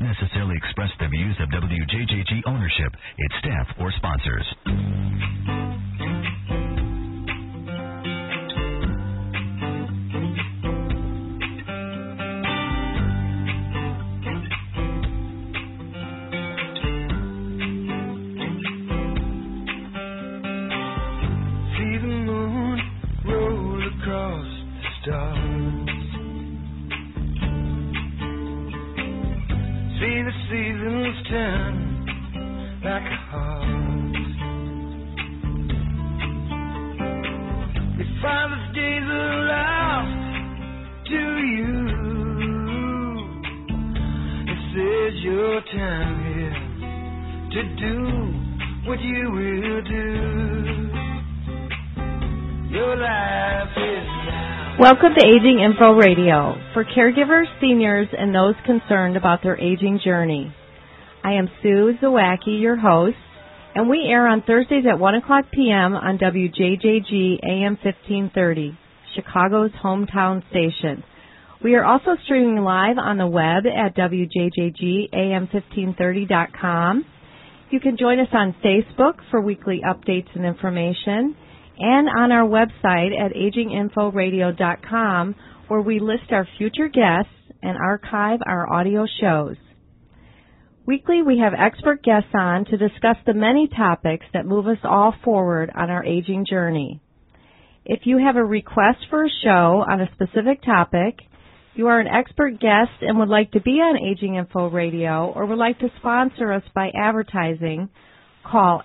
necessarily express the views of WJJG ownership, its staff, or sponsors. Welcome to Aging Info Radio for caregivers, seniors, and those concerned about their aging journey. I am Sue Zawacki, your host, and we air on Thursdays at 1 o'clock p.m. on WJJG AM 1530, Chicago's hometown station. We are also streaming live on the web at WJJGAM1530.com. You can join us on Facebook for weekly updates and information, and on our website at aginginforadio.com, where we list our future guests and archive our audio shows. Weekly, we have expert guests on to discuss the many topics that move us all forward on our aging journey. If you have a request for a show on a specific topic, you are an expert guest and would like to be on Aging Info Radio or would like to sponsor us by advertising, call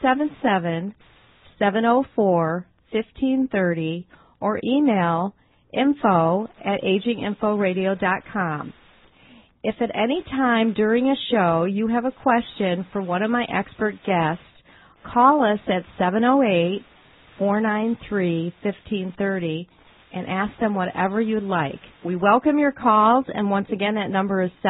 877-704-1530 or email info@aginginforadio.com. If at any time during a show you have a question for one of my expert guests, call us at 708-493-1530 and ask them whatever you'd like. We welcome your calls, and once again, that number is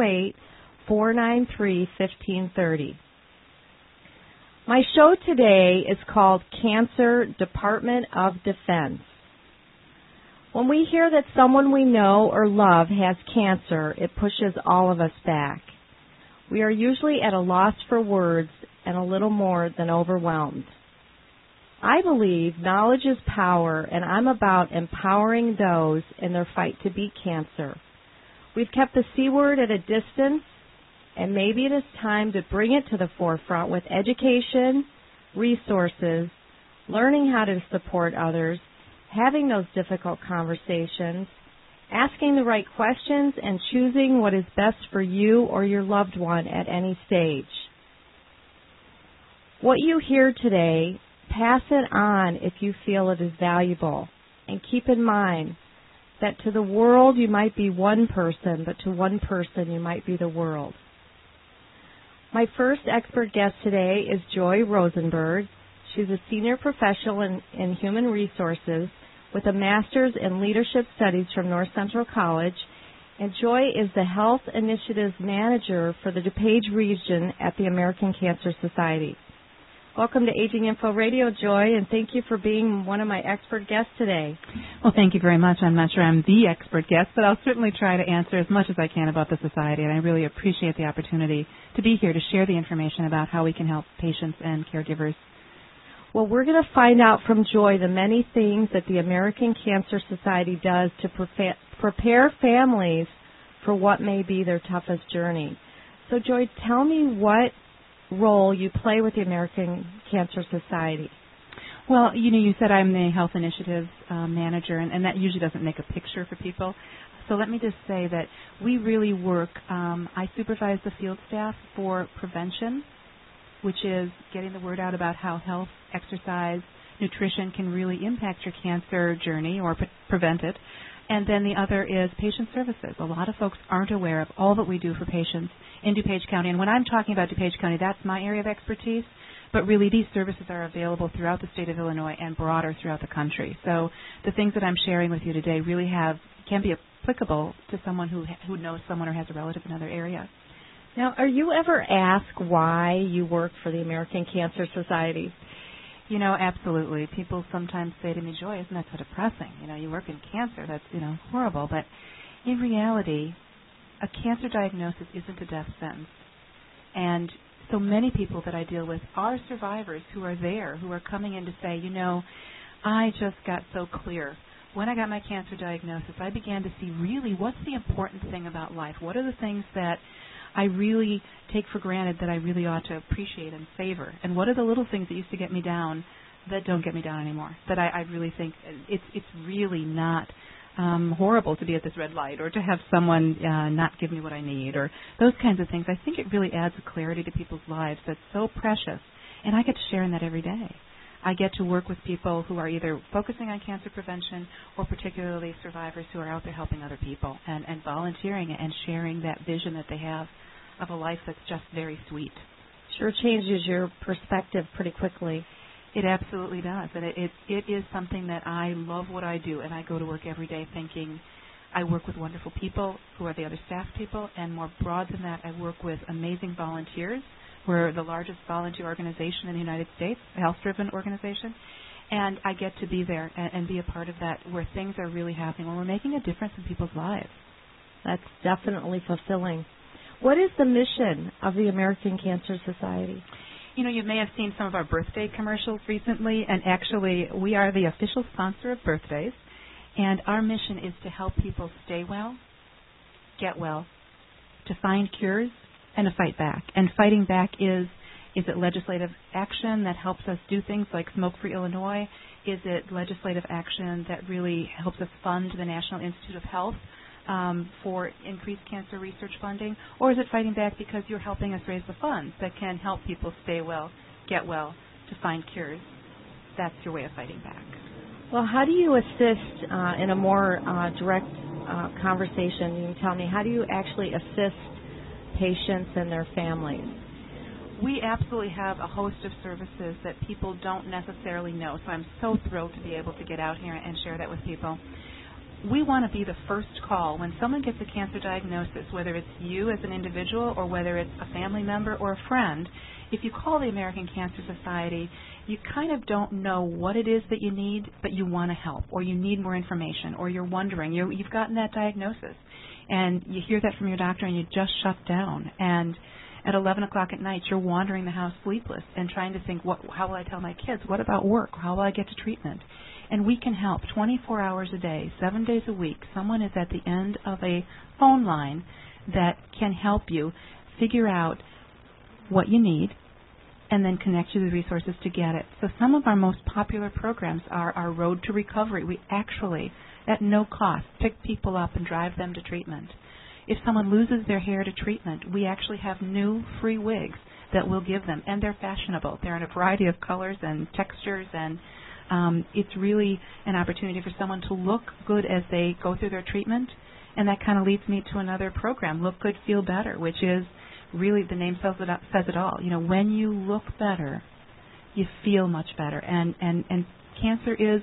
708-493-1530. My show today is called Cancer Department of Defense. When we hear that someone we know or love has cancer, it pushes all of us back. We are usually at a loss for words and a little more than overwhelmed. I believe knowledge is power, and I'm about empowering those in their fight to beat cancer. We've kept the C word at a distance, and maybe it is time to bring it to the forefront with education, resources, learning how to support others, having those difficult conversations, asking the right questions, and choosing what is best for you or your loved one at any stage. What you hear today, pass it on if you feel it is valuable, and keep in mind that to the world you might be one person, but to one person you might be the world. My first expert guest today is Joy Rosenberg. She's a senior professional in human resources with a master's in leadership studies from North Central College, and Joy is the Health Initiatives Manager for the DuPage region at the American Cancer Society. Welcome to Aging Info Radio, Joy, and thank you for being one of my expert guests today. Well, thank you very much. I'm not sure I'm the expert guest, but I'll certainly try to answer as much as I can about the Society, and I really appreciate the opportunity to be here to share the information about how we can help patients and caregivers. Well, we're going to find out from Joy the many things that the American Cancer Society does to prepare families for what may be their toughest journey. So, Joy, tell me what role you play with the American Cancer Society. Well, you said I'm the Health Initiatives Manager, and that usually doesn't make a picture for people. So let me just say that we really work, I supervise the field staff for prevention, which is getting the word out about how health, exercise, nutrition can really impact your cancer journey or prevent it. And then the other is patient services. A lot of folks aren't aware of all that we do for patients in DuPage County. And when I'm talking about DuPage County, that's my area of expertise. But really, these services are available throughout the state of Illinois and broader throughout the country. So the things that I'm sharing with you today really can be applicable to someone who knows someone or has a relative in another area. Now, are you ever asked why you work for the American Cancer Society? Absolutely. People sometimes say to me, Joy, isn't that so depressing? You work in cancer. That's, horrible. But in reality, a cancer diagnosis isn't a death sentence. And so many people that I deal with are survivors who are there, who are coming in to say, I just got so clear. When I got my cancer diagnosis, I began to see really what's the important thing about life. What are the things that I really take for granted that I really ought to appreciate and savor? And what are the little things that used to get me down that don't get me down anymore? That I really think it's really not horrible to be at this red light or to have someone not give me what I need or those kinds of things. I think it really adds a clarity to people's lives that's so precious. And I get to share in that every day. I get to work with people who are either focusing on cancer prevention or particularly survivors who are out there helping other people and volunteering and sharing that vision that they have of a life that's just very sweet. Sure changes your perspective pretty quickly. It absolutely does. And it is something that I love what I do, and I go to work every day thinking I work with wonderful people who are the other staff people, and more broad than that, I work with amazing volunteers. We're the largest volunteer organization in the United States, a health-driven organization, and I get to be there and be a part of that where things are really happening, where we're making a difference in people's lives. That's definitely fulfilling. What is the mission of the American Cancer Society? You may have seen some of our birthday commercials recently, and actually we are the official sponsor of birthdays, and our mission is to help people stay well, get well, to find cures, and to fight back. And fighting back is it legislative action that helps us do things like Smoke Free Illinois? Is it legislative action that really helps us fund the National Institute of Health for increased cancer research funding? Or is it fighting back because you're helping us raise the funds that can help people stay well, get well, to find cures? That's your way of fighting back. Well, how do you assist in a more direct conversation? You can tell me, how do you actually assist patients and their families? We absolutely have a host of services that people don't necessarily know, so I'm so thrilled to be able to get out here and share that with people. We want to be the first call when someone gets a cancer diagnosis, whether it's you as an individual or whether it's a family member or a friend. If you call the American Cancer Society, you kind of don't know what it is that you need, but you want to help, or you need more information, or you're wondering, you've gotten that diagnosis, and you hear that from your doctor and you just shut down. And at 11 o'clock at night, you're wandering the house sleepless and trying to think, how will I tell my kids? What about work? How will I get to treatment? And we can help 24 hours a day, 7 days a week. Someone is at the end of a phone line that can help you figure out what you need and then connect you to the resources to get it. So some of our most popular programs are our Road to Recovery. We actually, at no cost, pick people up and drive them to treatment. If someone loses their hair to treatment, we actually have new free wigs that we'll give them, and they're fashionable. They're in a variety of colors and textures, and it's really an opportunity for someone to look good as they go through their treatment. And that kind of leads me to another program, Look Good, Feel Better, which is really, the name says it all. When you look better, you feel much better. And cancer is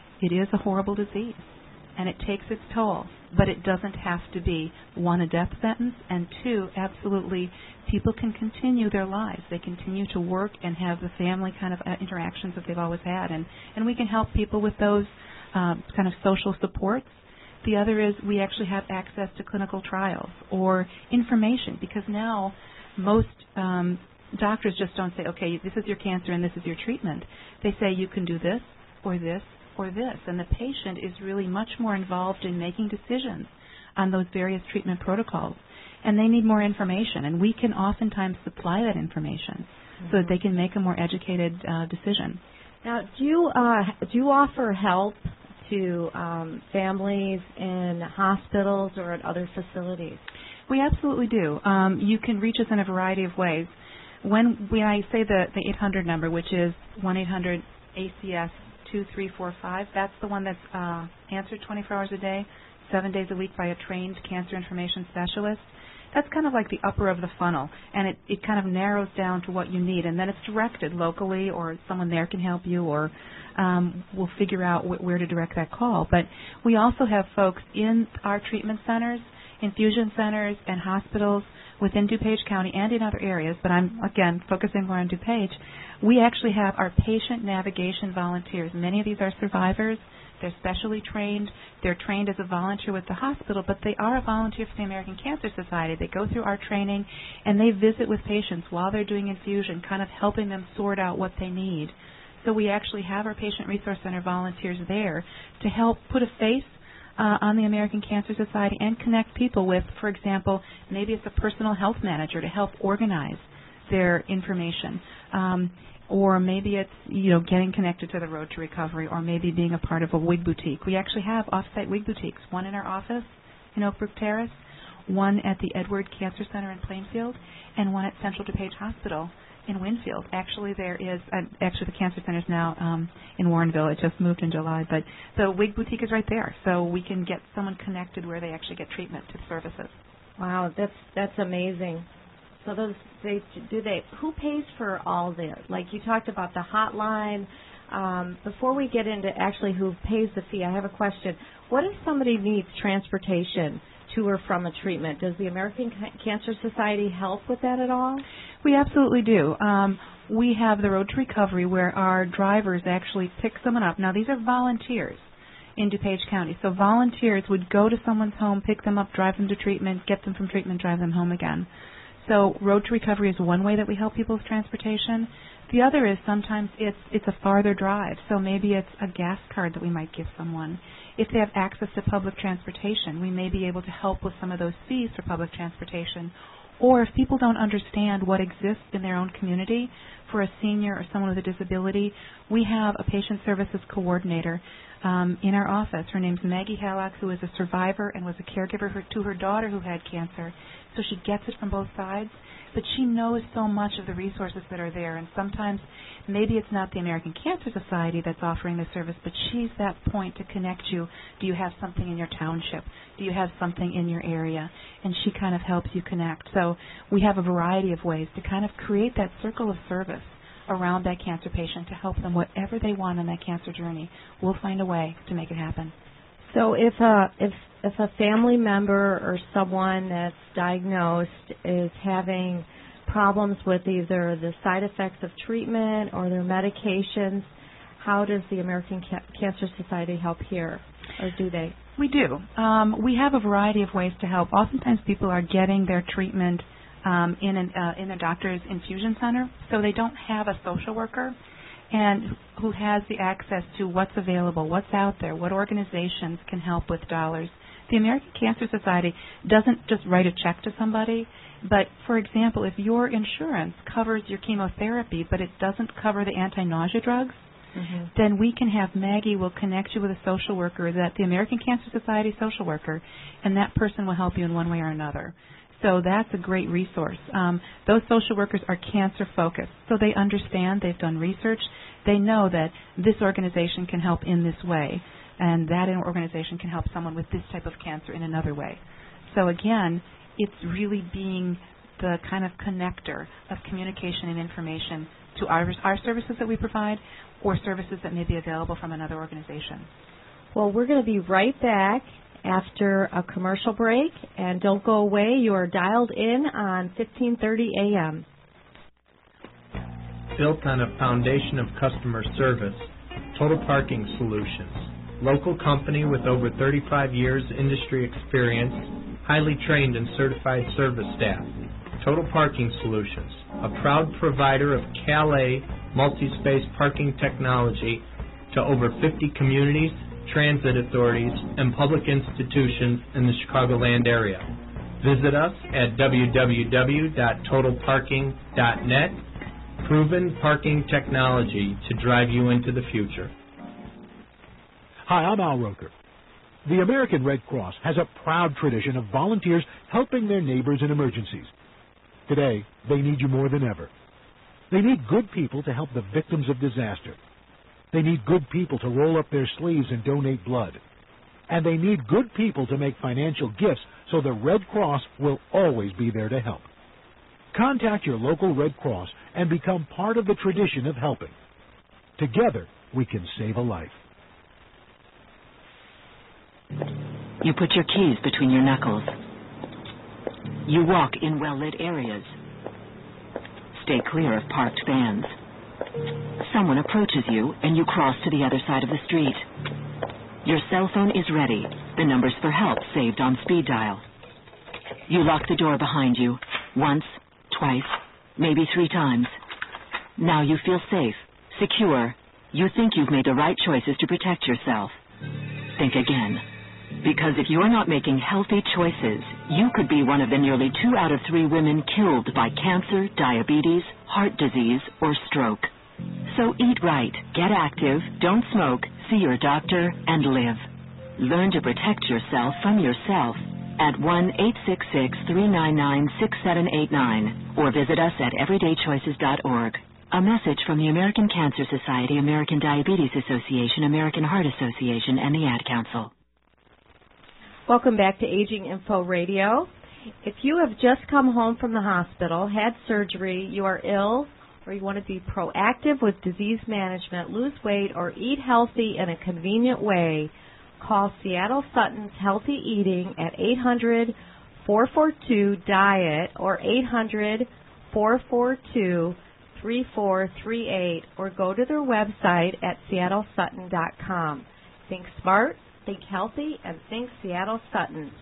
a horrible disease, and it takes its toll. But it doesn't have to be, one, a death sentence, and two, absolutely, people can continue their lives. They continue to work and have the family kind of interactions that they've always had. And we can help people with those kind of social supports. The other is we actually have access to clinical trials or information, because now most doctors just don't say, okay, this is your cancer and this is your treatment. They say you can do this or this or this, and the patient is really much more involved in making decisions on those various treatment protocols, and they need more information, and we can oftentimes supply that information so that they can make a more educated decision. Now, do you offer help to families in hospitals or at other facilities? We absolutely do. You can reach us in a variety of ways. When I say the 800 number, which is 1-800-ACS 2345, that's the one that's answered 24 hours a day, 7 days a week by a trained cancer information specialist. That's kind of like the upper of the funnel, and it kind of narrows down to what you need, and then it's directed locally, or someone there can help you, or we'll figure out where to direct that call. But we also have folks in our treatment centers infusion centers and hospitals within DuPage County and in other areas, but I'm, again, focusing more on DuPage, we actually have our patient navigation volunteers. Many of these are survivors. They're specially trained. They're trained as a volunteer with the hospital, but they are a volunteer for the American Cancer Society. They go through our training, and they visit with patients while they're doing infusion, kind of helping them sort out what they need. So we actually have our Patient Resource Center volunteers there to help put a face on the American Cancer Society and connect people with, for example, maybe it's a personal health manager to help organize their information. Or maybe it's, getting connected to the Road to Recovery, or maybe being a part of a wig boutique. We actually have off-site wig boutiques, one in our office in Oak Brook Terrace, one at the Edward Cancer Center in Plainfield, and one at Central DuPage Hospital in Winfield. Actually, there is, the Cancer Center is now in Warrenville. It just moved in July, but the wig boutique is right there, so we can get someone connected where they actually get treatment to the services. Wow, that's amazing. So who pays for all this? Like you talked about the hotline. Before we get into actually who pays the fee, I have a question. What if somebody needs transportation to or from a treatment? Does the American Cancer Society help with that at all? We absolutely do. We have the Road to Recovery where our drivers actually pick someone up. Now, these are volunteers in DuPage County. So volunteers would go to someone's home, pick them up, drive them to treatment, get them from treatment, drive them home again. So Road to Recovery is one way that we help people with transportation. The other is sometimes it's a farther drive, so maybe it's a gas card that we might give someone. If they have access to public transportation, we may be able to help with some of those fees for public transportation. Or if people don't understand what exists in their own community for a senior or someone with a disability, we have a patient services coordinator in our office. Her name's Maggie Hallock, who is a survivor and was a caregiver to her daughter who had cancer. So she gets it from both sides, but she knows so much of the resources that are there. And sometimes maybe it's not the American Cancer Society that's offering the service, but she's that point to connect you. Do you have something in your township? Do you have something in your area? And she kind of helps you connect. So we have a variety of ways to kind of create that circle of service around that cancer patient to help them whatever they want on that cancer journey. We'll find a way to make it happen. So if a family member or someone that's diagnosed is having problems with either the side effects of treatment or their medications, how does the American Cancer Society help here, or do they? We do. We have a variety of ways to help. Oftentimes people are getting their treatment in a doctor's infusion center, so they don't have a social worker and who has the access to what's available, what's out there, what organizations can help with dollars. The American Cancer Society doesn't just write a check to somebody, but, for example, if your insurance covers your chemotherapy but it doesn't cover the anti-nausea drugs, then we can have Maggie will connect you with a social worker, that the American Cancer Society social worker, and that person will help you in one way or another. So that's a great resource. Those social workers are cancer-focused, so they understand, they've done research, they know that this organization can help in this way, and that organization can help someone with this type of cancer in another way. So again, it's really being the kind of connector of communication and information to our services that we provide or services that may be available from another organization. Well, we're going to be right back after a commercial break, and don't go away. You are dialed in on 1530 AM. Built on a foundation of customer service, Total Parking Solutions. Local company with over 35 years industry experience, highly trained and certified service staff. Total Parking Solutions, a proud provider of Calais multi-space parking technology to over 50 communities, transit authorities, and public institutions in the Chicagoland area. Visit us at www.totalparking.net. Proven parking technology to drive you into the future. Hi, I'm Al Roker. The American Red Cross has a proud tradition of volunteers helping their neighbors in emergencies. Today, they need you more than ever. They need good people to help the victims of disaster. They need good people to roll up their sleeves and donate blood. And they need good people to make financial gifts so the Red Cross will always be there to help. Contact your local Red Cross and become part of the tradition of helping. Together, we can save a life. You put your keys between your knuckles. You walk in well-lit areas. Stay clear of parked vans. Someone approaches you and you cross to the other side of the street. Your cell phone is ready. The numbers for help saved on speed dial. You lock the door behind you. Once, twice, maybe 3 times. Now you feel safe, secure. You think you've made the right choices to protect yourself. Think again. Because if you're not making healthy choices, you could be one of the nearly 2 out of 3 women killed by cancer, diabetes, heart disease, or stroke. So eat right, get active, don't smoke, see your doctor, and live. Learn to protect yourself from yourself at 1-866-399-6789 or visit us at everydaychoices.org. A message from the American Cancer Society, American Diabetes Association, American Heart Association, and the Ad Council. Welcome back to Aging Info Radio. If you have just come home from the hospital, had surgery, you are ill, or you want to be proactive with disease management, lose weight, or eat healthy in a convenient way, call Seattle Sutton's Healthy Eating at 800-442-DIET or 800-442-3438 or go to their website at seattlesutton.com. Think smart, think healthy, and think Seattle Sutton.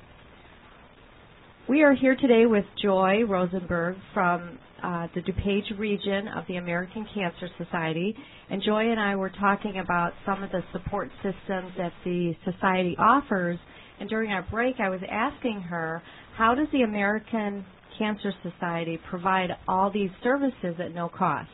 We are here today with Joy Rosenberg from the DuPage region of the American Cancer Society. And Joy and I were talking about some of the support systems that the society offers. And during our break, I was asking her, how does the American Cancer Society provide all these services at no cost?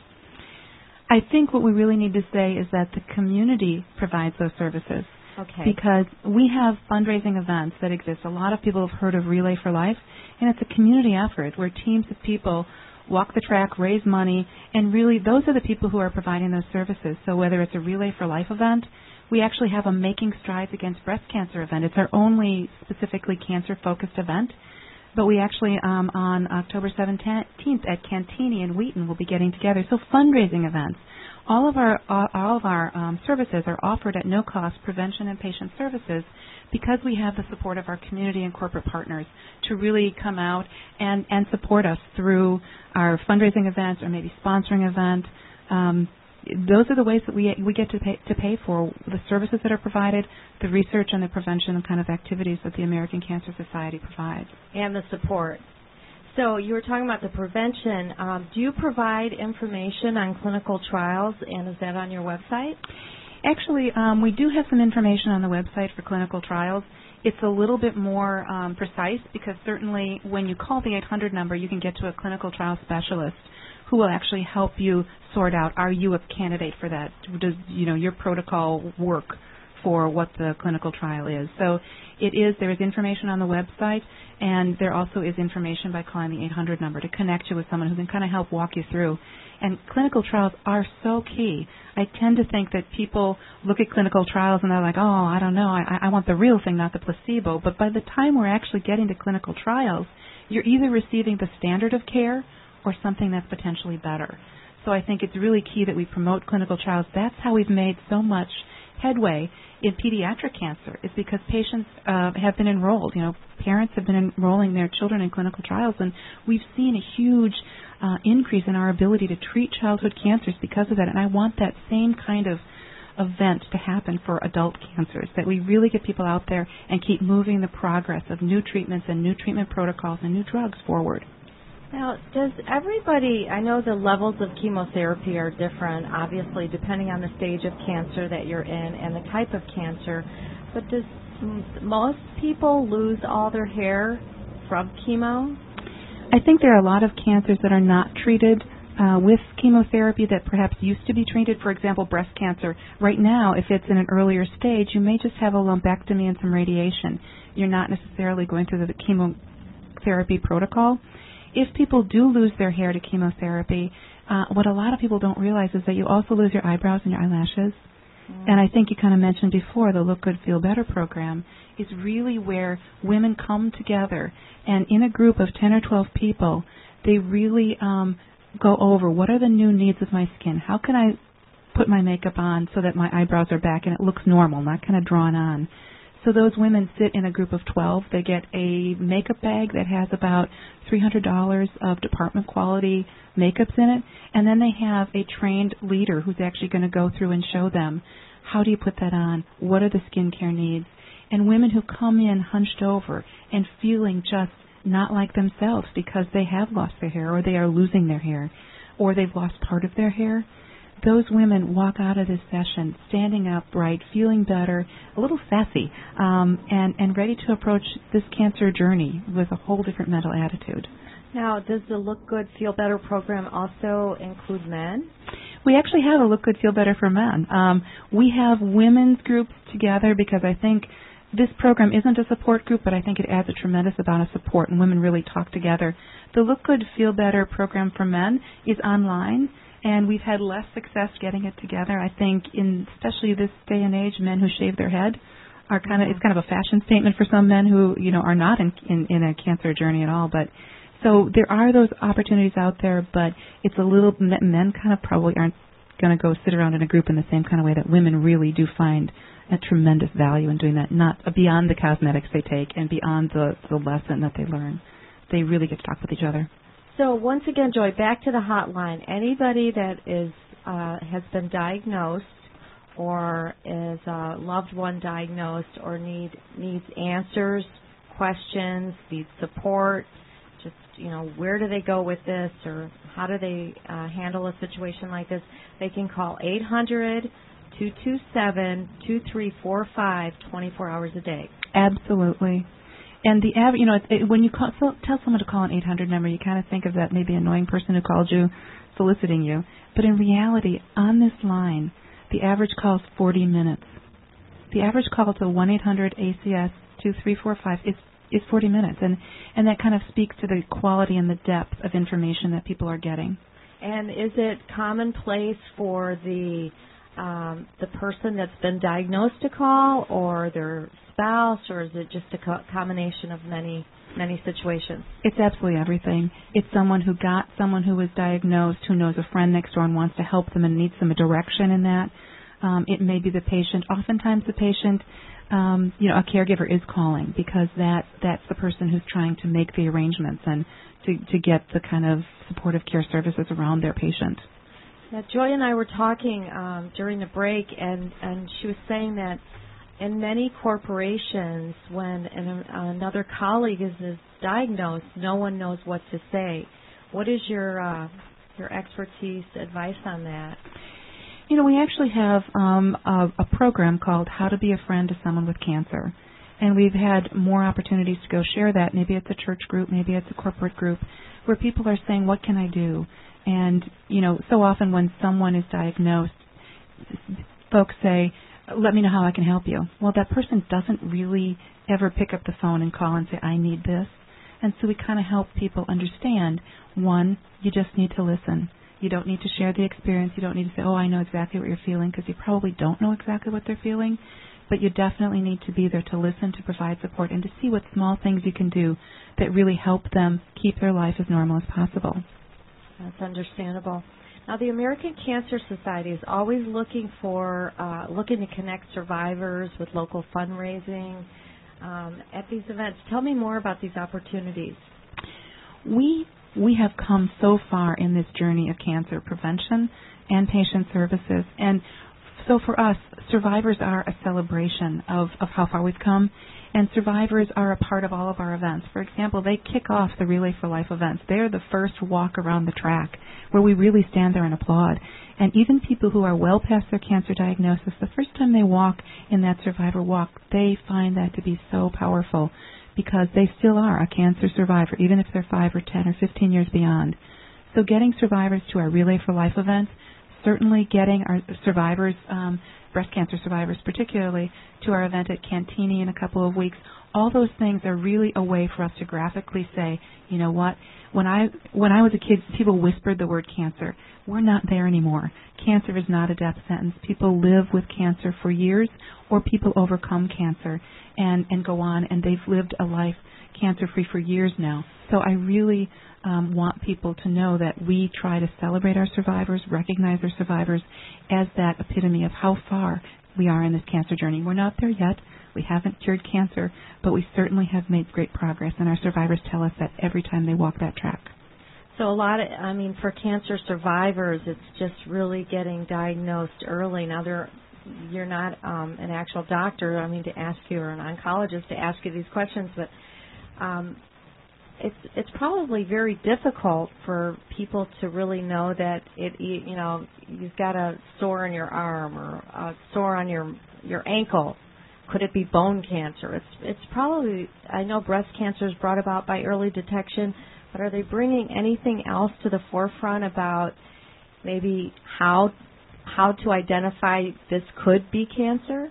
I think what we really need to say is that the community provides those services. Okay. Because we have fundraising events that exist. A lot of people have heard of Relay for Life, and it's a community effort where teams of people walk the track, raise money, and really those are the people who are providing those services. So whether it's a Relay for Life event, we actually have a Making Strides Against Breast Cancer event. It's our only specifically cancer-focused event. But we actually, on October 17th at Cantini in Wheaton, we'll be getting together. So fundraising events. All of our services are offered at no cost, prevention and patient services, because we have the support of our community and corporate partners to really come out and support us through our fundraising events or maybe sponsoring event. Those are the ways that we get to pay for the services that are provided, the research and the prevention kind of activities that the American Cancer Society provides. And the support. So you were talking about the prevention. Do you provide information on clinical trials, and is that on your website? Actually, we do have some information on the website for clinical trials. It's a little bit more precise because certainly when you call the 800 number, you can get to a clinical trial specialist who will actually help you sort out, are you a candidate for that? Does your protocol work for what the clinical trial is? So there is information on the website, and there also is information by calling the 800 number to connect you with someone who can kind of help walk you through. And clinical trials are so key. I tend to think that people look at clinical trials and they're like, oh, I don't know, I want the real thing, not the placebo. But by the time we're actually getting to clinical trials, you're either receiving the standard of care or something that's potentially better. So I think it's really key that we promote clinical trials. That's how we've made so much headway in pediatric cancer, is because patients have been enrolled. Parents have been enrolling their children in clinical trials, and we've seen a huge increase in our ability to treat childhood cancers because of that. And I want that same kind of event to happen for adult cancers, that we really get people out there and keep moving the progress of new treatments and new treatment protocols and new drugs forward. Now, does everybody, I know the levels of chemotherapy are different, obviously, depending on the stage of cancer that you're in and the type of cancer, but does most people lose all their hair from chemo? I think there are a lot of cancers that are not treated with chemotherapy that perhaps used to be treated. For example, breast cancer. Right now, if it's in an earlier stage, you may just have a lumpectomy and some radiation. You're not necessarily going through the chemotherapy protocol. If people do lose their hair to chemotherapy, what a lot of people don't realize is that you also lose your eyebrows and your eyelashes. And I think you kind of mentioned before, the Look Good, Feel Better program is really where women come together, and in a group of 10 or 12 people, they really go over what are the new needs of my skin. How can I put my makeup on so that my eyebrows are back and it looks normal, not kind of drawn on. So those women sit in a group of 12. They get a makeup bag that has about $300 of department quality makeups in it, and then they have a trained leader who's actually going to go through and show them, how do you put that on? What are the skincare needs? And women who come in hunched over and feeling just not like themselves because they have lost their hair or they are losing their hair or they've lost part of their hair, those women walk out of this session standing upright, feeling better, a little sassy, and ready to approach this cancer journey with a whole different mental attitude. Now, does the Look Good, Feel Better program also include men? We actually have a Look Good, Feel Better for men. We have women's groups together because I think this program isn't a support group, but I think it adds a tremendous amount of support, and women really talk together. The Look Good, Feel Better program for men is online, and we've had less success getting it together. I think in especially this day and age, men who shave their head are it's kind of a fashion statement for some men who, are not in a cancer journey at all. But so there are those opportunities out there, but it's a little, men kind of probably aren't going to go sit around in a group in the same kind of way that women really do find a tremendous value in doing that, not beyond the cosmetics they take and beyond the lesson that they learn. They really get to talk with each other. So once again, Joy, back to the hotline. Anybody that has been diagnosed or is a loved one diagnosed or needs answers, questions, needs support, just, where do they go with this or how do they handle a situation like this, they can call 800-227-2345 24 hours a day. Absolutely. And when you tell someone to call an 800 number, you kind of think of that maybe annoying person who called you, soliciting you. But in reality, on this line, the average call is 40 minutes. The average call to 1-800-ACS-2345 is 40 minutes, and that kind of speaks to the quality and the depth of information that people are getting. And is it commonplace for the person that's been diagnosed to call, or their spouse, or is it just a combination of many situations? It's absolutely everything. It's someone who was diagnosed, who knows a friend next door and wants to help them and needs some direction in that. It may be the patient. Oftentimes the patient, a caregiver is calling because that's the person who's trying to make the arrangements and to get the kind of supportive care services around their patient. Now, Joy and I were talking during the break, and she was saying that in many corporations, when another colleague is diagnosed, no one knows what to say. What is your expertise, advice on that? We actually have a program called How to Be a Friend to Someone with Cancer. And we've had more opportunities to go share that. Maybe it's a church group, maybe it's a corporate group, where people are saying, what can I do? And, so often when someone is diagnosed, folks say, let me know how I can help you. Well, that person doesn't really ever pick up the phone and call and say, I need this. And so we kind of help people understand, one, you just need to listen. You don't need to share the experience. You don't need to say, I know exactly what you're feeling, because you probably don't know exactly what they're feeling. But you definitely need to be there to listen, to provide support, and to see what small things you can do that really help them keep their life as normal as possible. That's understandable. Now, the American Cancer Society is always looking to connect survivors with local fundraising at these events. Tell me more about these opportunities. We have come so far in this journey of cancer prevention and patient services, and so for us, survivors are a celebration of how far we've come, and survivors are a part of all of our events. For example, they kick off the Relay for Life events. They're the first walk around the track where we really stand there and applaud. And even people who are well past their cancer diagnosis, the first time they walk in that survivor walk, they find that to be so powerful because they still are a cancer survivor, even if they're 5 or 10 or 15 years beyond. So getting survivors to our Relay for Life events, certainly getting our survivors, breast cancer survivors particularly, to our event at Cantini in a couple of weeks, all those things are really a way for us to graphically say, you know what, when I was a kid, people whispered the word cancer. We're not there anymore. Cancer is not a death sentence. People live with cancer for years, or people overcome cancer and go on, and they've lived a life cancer-free for years now. So I really want people to know that we try to celebrate our survivors, recognize our survivors as that epitome of how far we are in this cancer journey. We're not there yet. We haven't cured cancer, but we certainly have made great progress, and our survivors tell us that every time they walk that track. So for cancer survivors, it's just really getting diagnosed early. Now, you're not an actual doctor, to ask you, or an oncologist to ask you these questions, but it's probably very difficult for people to really know that you've got a sore in your arm or a sore on your ankle. Could it be bone cancer? It's probably, I know breast cancer is brought about by early detection, but are they bringing anything else to the forefront about maybe how to identify this could be cancer?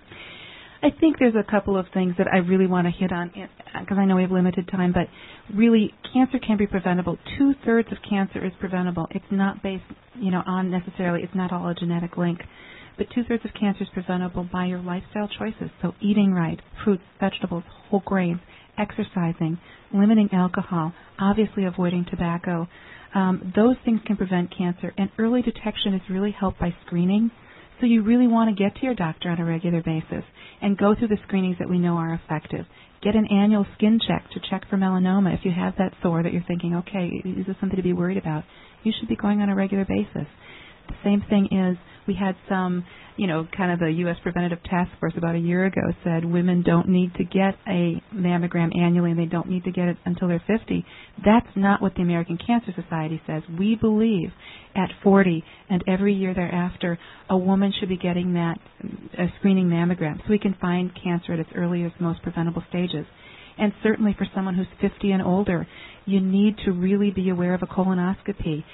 I think there's a couple of things that I really want to hit on, because I know we have limited time, but really cancer can be preventable. 2/3 of cancer is preventable. It's not based, on necessarily, it's not all a genetic link. But 2/3 of cancer is preventable by your lifestyle choices. So eating right, fruits, vegetables, whole grains, exercising, limiting alcohol, obviously avoiding tobacco. Those things can prevent cancer. And early detection is really helped by screening. So you really want to get to your doctor on a regular basis and go through the screenings that we know are effective. Get an annual skin check to check for melanoma. If you have that sore that you're thinking, okay, is this something to be worried about? You should be going on a regular basis. The same thing is, we had some, kind of the U.S. Preventative Task Force about a year ago said women don't need to get a mammogram annually and they don't need to get it until they're 50. That's not what the American Cancer Society says. We believe at 40 and every year thereafter, a woman should be getting a screening mammogram so we can find cancer at its earliest, most preventable stages. And certainly for someone who's 50 and older, you need to really be aware of a colonoscopy.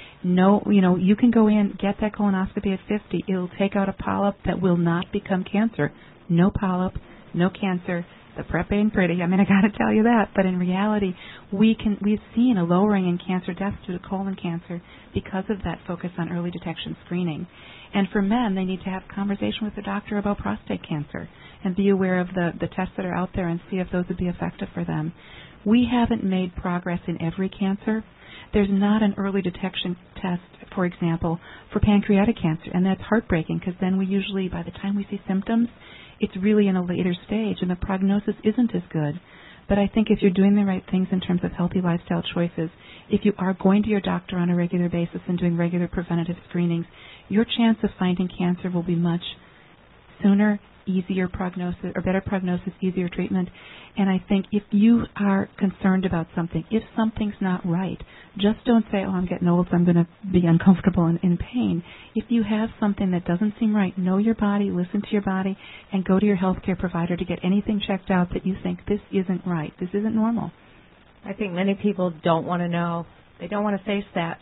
You can go in, get that colonoscopy at 50. It'll take out a polyp that will not become cancer. No polyp, no cancer. The prep ain't pretty. I got to tell you that. But in reality, we've seen a lowering in cancer deaths due to colon cancer because of that focus on early detection screening. And for men, they need to have a conversation with their doctor about prostate cancer and be aware of the tests that are out there and see if those would be effective for them. We haven't made progress in every cancer. There's not an early detection test, for example, for pancreatic cancer, and that's heartbreaking because then we usually, by the time we see symptoms, it's really in a later stage and the prognosis isn't as good. But I think if you're doing the right things in terms of healthy lifestyle choices, if you are going to your doctor on a regular basis and doing regular preventative screenings, your chance of finding cancer will be much sooner, easier prognosis, or better prognosis, easier treatment. And I think if you are concerned about something, if something's not right, just don't say, I'm getting old, so I'm going to be uncomfortable and in pain. If you have something that doesn't seem right, know your body, listen to your body, and go to your healthcare provider to get anything checked out that you think this isn't right, this isn't normal. I think many people don't want to know. They don't want to face that.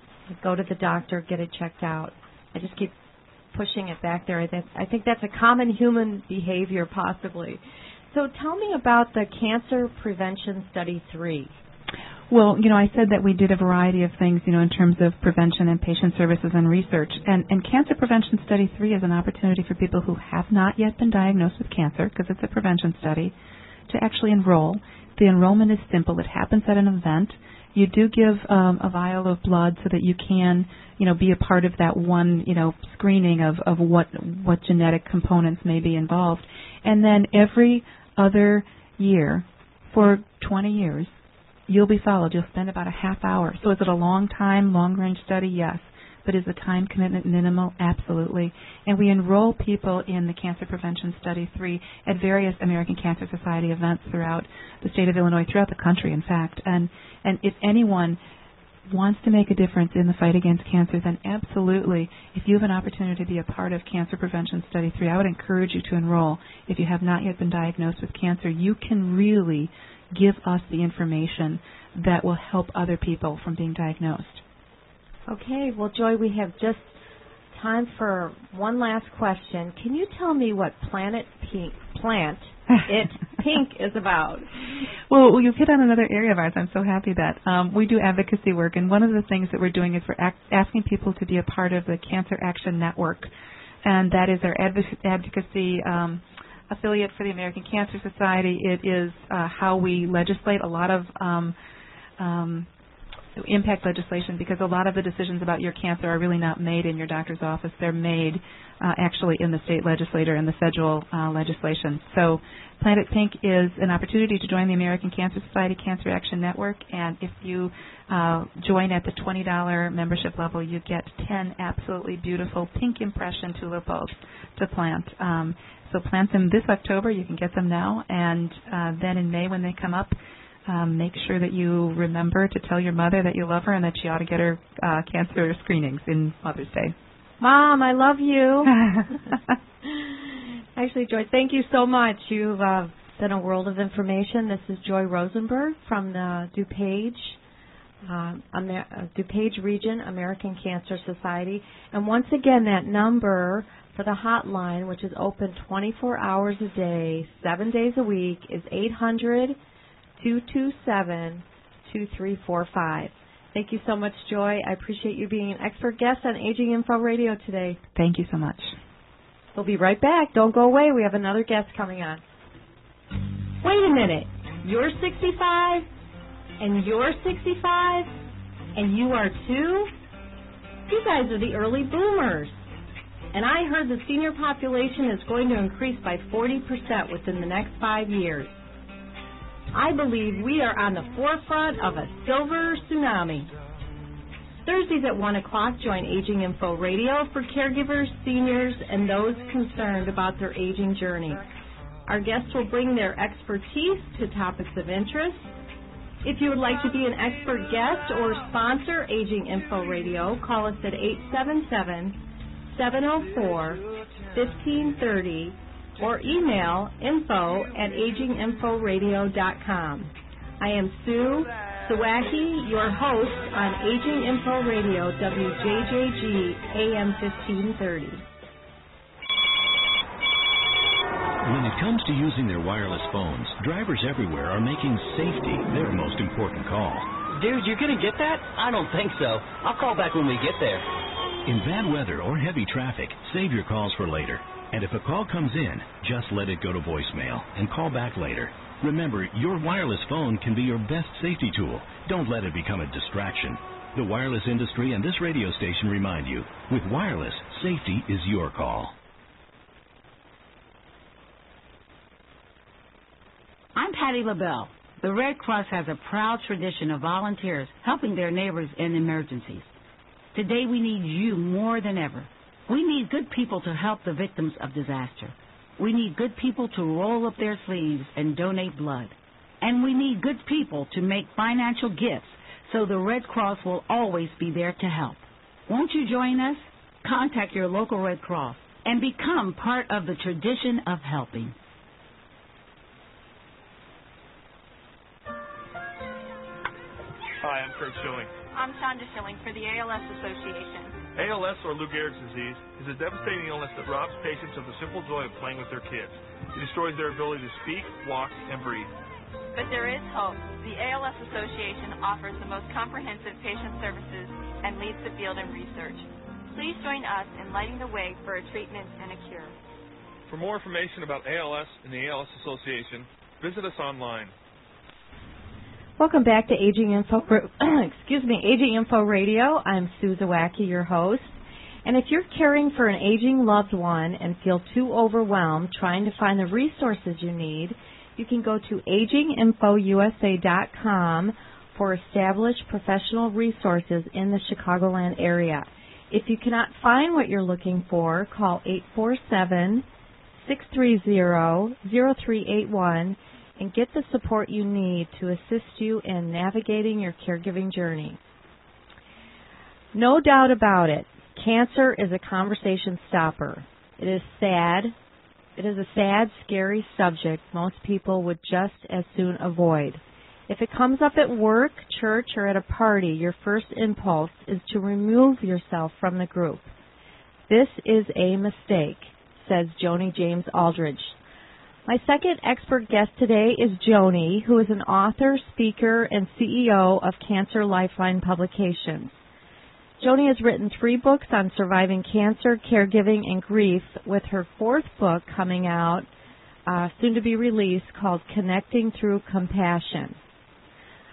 Go to the doctor, get it checked out. I just keep pushing it back there. I think that's a common human behavior, possibly. So tell me about the Cancer Prevention Study 3. Well, I said that we did a variety of things, in terms of prevention and patient services and research. And Cancer Prevention Study 3 is an opportunity for people who have not yet been diagnosed with cancer, because it's a prevention study, to actually enroll. The enrollment is simple. It happens at an event. You do give a vial of blood so that you can, be a part of that one, screening of what genetic components may be involved. And then every other year for 20 years, you'll be followed. You'll spend about a half hour. So is it a long time, long-range study? Yes. But is the time commitment minimal? Absolutely. And we enroll people in the Cancer Prevention Study 3 at various American Cancer Society events throughout the state of Illinois, throughout the country, in fact. And if anyone wants to make a difference in the fight against cancer, then absolutely, if you have an opportunity to be a part of Cancer Prevention Study 3, I would encourage you to enroll. If you have not yet been diagnosed with cancer, you can really give us the information that will help other people from being diagnosed. Okay, well, Joy, we have just time for one last question. Can you tell me what Plant It Pink is about? Well, you've hit on another area of ours. I'm so happy that we do advocacy work, and one of the things that we're doing is we're asking people to be a part of the Cancer Action Network, and that is our advocacy affiliate for the American Cancer Society. It is how we legislate a lot of impact legislation, because a lot of the decisions about your cancer are really not made in your doctor's office. They're made actually in the state legislature and the federal legislation. So Planet Pink is an opportunity to join the American Cancer Society Cancer Action Network, and if you join at the $20 membership level, you get 10 absolutely beautiful pink impression tulip bulbs to plant. So plant them this October. You can get them now, and then in May when they come up, make sure that you remember to tell your mother that you love her and that she ought to get her cancer screenings in Mother's Day. Mom, I love you. Actually, Joy, thank you so much. You've been a world of information. This is Joy Rosenberg from the DuPage Region American Cancer Society. And once again, that number for the hotline, which is open 24 hours a day, 7 days a week, is 800-227-2345. Thank you so much, Joy. I appreciate you being an expert guest on Aging Info Radio today. Thank you so much. We'll be right back. Don't go away. We have another guest coming on. Wait a minute. You're 65, and you're 65, and you are too? You guys are the early boomers. And I heard the senior population is going to increase by 40% within the next 5 years. I believe we are on the forefront of a silver tsunami. Thursdays at 1 o'clock, join Aging Info Radio for caregivers, seniors, and those concerned about their aging journey. Our guests will bring their expertise to topics of interest. If you would like to be an expert guest or sponsor Aging Info Radio, call us at 877-704-1530 or email info@aginginforadio.com. I am Sue Sawacki, your host on Aging Info Radio, WJJG AM 1530. When it comes to using their wireless phones, drivers everywhere are making safety their most important call. Dude, you're going to get that? I don't think so. I'll call back when we get there. In bad weather or heavy traffic, save your calls for later. And if a call comes in, just let it go to voicemail and call back later. Remember, your wireless phone can be your best safety tool. Don't let it become a distraction. The wireless industry and this radio station remind you, with wireless, safety is your call. I'm Patty LaBelle. The Red Cross has a proud tradition of volunteers helping their neighbors in emergencies. Today we need you more than ever. We need good people to help the victims of disaster. We need good people to roll up their sleeves and donate blood. And we need good people to make financial gifts so the Red Cross will always be there to help. Won't you join us? Contact your local Red Cross and become part of the tradition of helping. Hi, I'm Kurt Schilling. I'm Shonda Schilling for the ALS Association. ALS, or Lou Gehrig's disease, is a devastating illness that robs patients of the simple joy of playing with their kids. It destroys their ability to speak, walk, and breathe. But there is hope. The ALS Association offers the most comprehensive patient services and leads the field in research. Please join us in lighting the way for a treatment and a cure. For more information about ALS and the ALS Association, visit us online. Welcome back to Aging Info Radio. I'm Sue Zawacki, your host. And if you're caring for an aging loved one and feel too overwhelmed trying to find the resources you need, you can go to aginginfousa.com for established professional resources in the Chicagoland area. If you cannot find what you're looking for, call 847-630-0381 and get the support you need to assist you in navigating your caregiving journey. No doubt about it, cancer is a conversation stopper. It is sad. It is a sad, scary subject most people would just as soon avoid. If it comes up at work, church, or at a party, your first impulse is to remove yourself from the group. This is a mistake, says Joni James Aldridge. My second expert guest today is Joni, who is an author, speaker, and CEO of Cancer Lifeline Publications. Joni has written 3 books on surviving cancer, caregiving, and grief, with her 4th book coming out, soon to be released, called Connecting Through Compassion.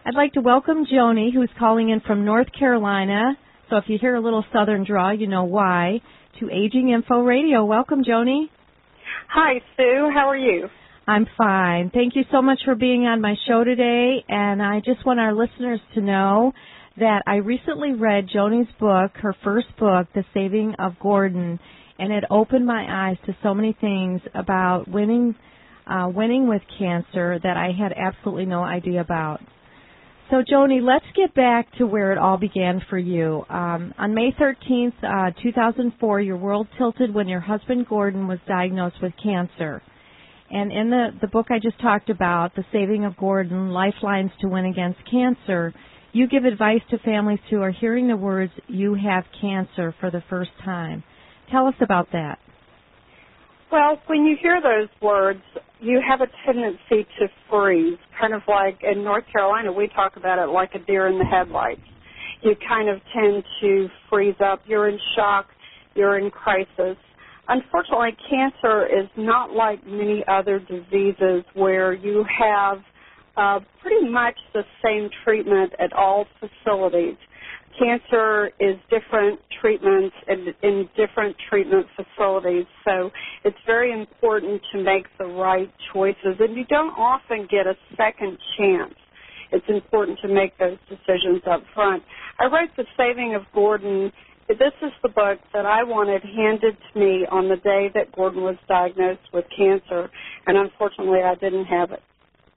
I'd like to welcome Joni, who's calling in from North Carolina. So if you hear a little southern draw, you know why, to Aging Info Radio. Welcome, Joni. Hi, Sue. How are you? I'm fine. Thank you so much for being on my show today. And I just want our listeners to know that I recently read Joni's book, her first book, The Saving of Gordon, and it opened my eyes to so many things about winning with cancer that I had absolutely no idea about. So, Joni, let's get back to where it all began for you. On May 13th, 2004, your world tilted when your husband, Gordon, was diagnosed with cancer. And in the book I just talked about, The Saving of Gordon, Lifelines to Win Against Cancer, you give advice to families who are hearing the words, "you have cancer," for the first time. Tell us about that. Well, when you hear those words, you have a tendency to freeze, kind of like in North Carolina, we talk about it like a deer in the headlights. You kind of tend to freeze up. You're in shock. You're in crisis. Unfortunately, cancer is not like many other diseases where you have pretty much the same treatment at all facilities. Cancer is different treatments in different treatment facilities, so it's very important to make the right choices, and you don't often get a second chance. It's important to make those decisions up front. I wrote The Saving of Gordon. This is the book that I wanted handed to me on the day that Gordon was diagnosed with cancer, and unfortunately I didn't have it.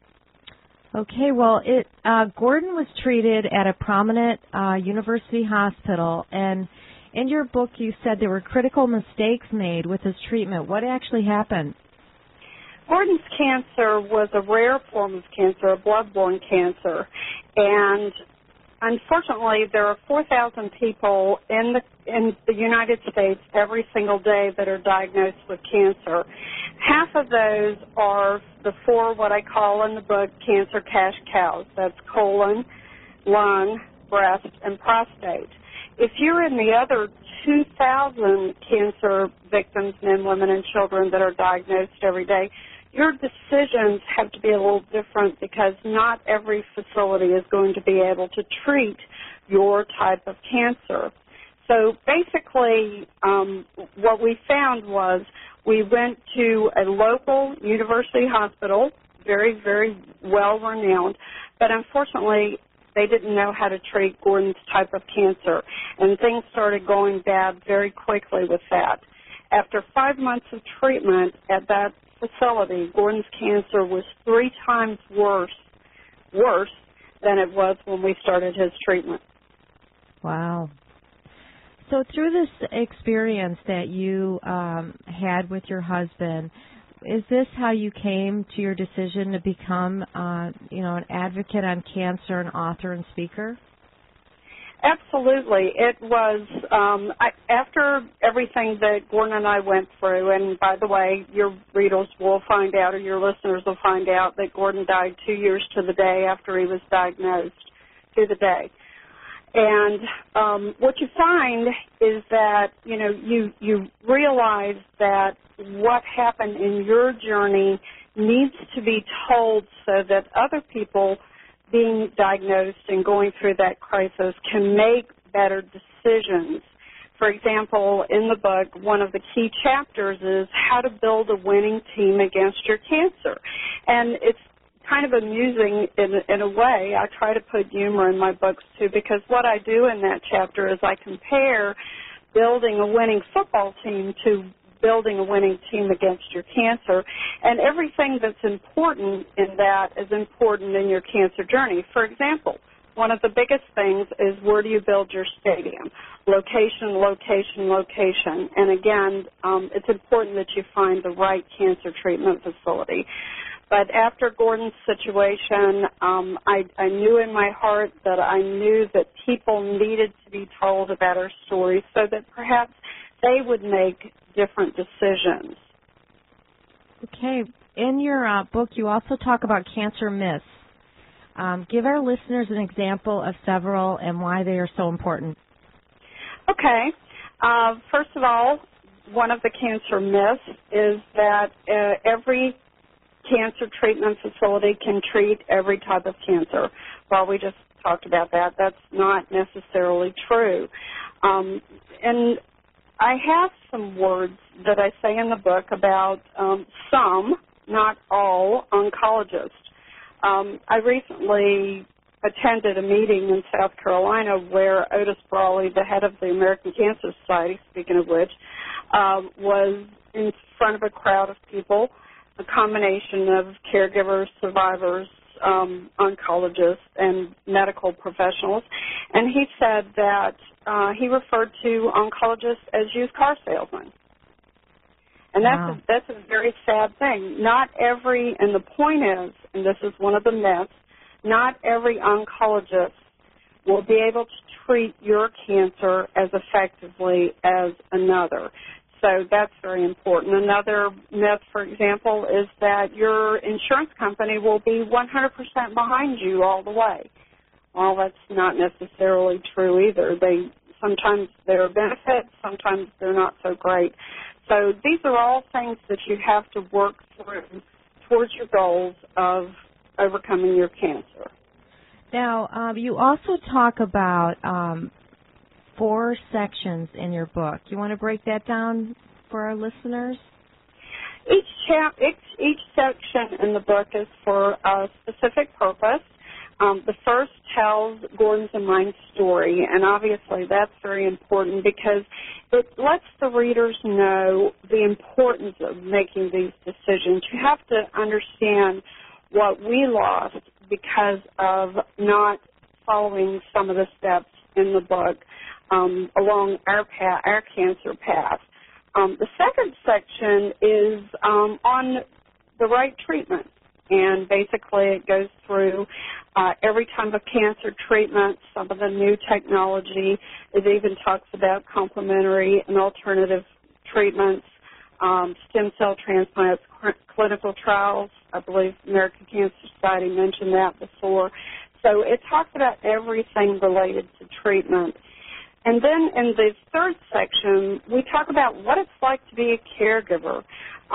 Okay, well, Gordon was treated at a prominent university hospital, and in your book you said there were critical mistakes made with his treatment. What actually happened? Gordon's cancer was a rare form of cancer, a blood-borne cancer, and unfortunately there are 4,000 people in the United States every single day that are diagnosed with cancer. Half of those are the four, what I call in the book, cancer cash cows. That's colon, lung, breast, and prostate. If you're in the other 2,000 cancer victims, men, women, and children that are diagnosed every day, your decisions have to be a little different because not every facility is going to be able to treat your type of cancer. So basically, what we found was we went to a local university hospital, very, very well-renowned, but unfortunately they didn't know how to treat Gordon's type of cancer, and things started going bad very quickly with that. After 5 months of treatment at that facility, Gordon's cancer was 3 times worse than it was when we started his treatment. Wow. So through this experience that you had with your husband, is this how you came to your decision to become, an advocate on cancer, an author and speaker? Absolutely. It was after everything that Gordon and I went through, and by the way, your readers will find out, or your listeners will find out, that Gordon died 2 years to the day after he was diagnosed, to the day. And what you find is that, you realize that what happened in your journey needs to be told so that other people being diagnosed and going through that crisis can make better decisions. For example, in the book, one of the key chapters is how to build a winning team against your cancer. And it's kind of amusing in a way. I try to put humor in my books, too, because what I do in that chapter is I compare building a winning football team to building a winning team against your cancer, and everything that's important in that is important in your cancer journey. For example, one of the biggest things is where do you build your stadium? Location, location, location. And again, it's important that you find the right cancer treatment facility. But after Gordon's situation, I knew in my heart that I knew that people needed to be told about our stories so that perhaps they would make different decisions. Okay. In your book, you also talk about cancer myths. Give our listeners an example of several and why they are so important. Okay. First of all, one of the cancer myths is that every cancer treatment facility can treat every type of cancer. Well, we just talked about that. That's not necessarily true. And I have some words that I say in the book about some, not all, oncologists. I recently attended a meeting in South Carolina where Otis Brawley, the head of the American Cancer Society, speaking of which, was in front of a crowd of people, a combination of caregivers, survivors, oncologists, and medical professionals. And he said that he referred to oncologists as used car salesmen. And that's a very sad thing. Not every, and the point is, and this is one of the myths, not every oncologist will be able to treat your cancer as effectively as another. So that's very important. Another myth, for example, is that your insurance company will be 100% behind you all the way. Well, that's not necessarily true either. Sometimes there are benefits, sometimes they're not so great. So these are all things that you have to work through towards your goals of overcoming your cancer. Now, you also talk about 4 sections in your book. You want to break that down for our listeners? Each section in the book is for a specific purpose. The first tells Gordon's and mine story, and obviously that's very important because it lets the readers know the importance of making these decisions. You have to understand what we lost because of not following some of the steps in the book along our cancer path. The second section is on the right treatment, and basically it goes through every type of cancer treatment, some of the new technology. It even talks about complementary and alternative treatments, stem cell transplants, clinical trials. I believe American Cancer Society mentioned that before. So it talks about everything related to treatment. And then in the third section, we talk about what it's like to be a caregiver.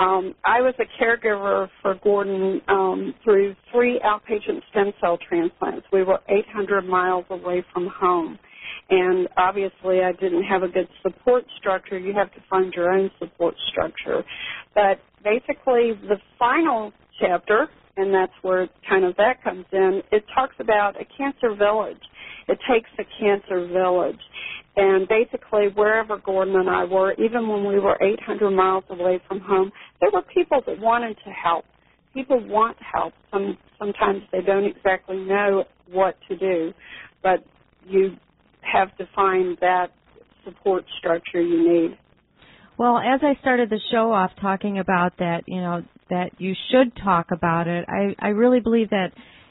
I was a caregiver for Gordon through 3 outpatient stem cell transplants. We were 800 miles away from home. And obviously I didn't have a good support structure. You have to find your own support structure. But basically the final chapter, and that's where kind of that comes in, it talks about a cancer village. It takes a cancer village. And basically wherever Gordon and I were, even when we were 800 miles away from home, there were people that wanted to help. People want help. Sometimes they don't exactly know what to do, but you have to find that support structure you need. Well, as I started the show off talking about that, that you should talk about it, I really believe that,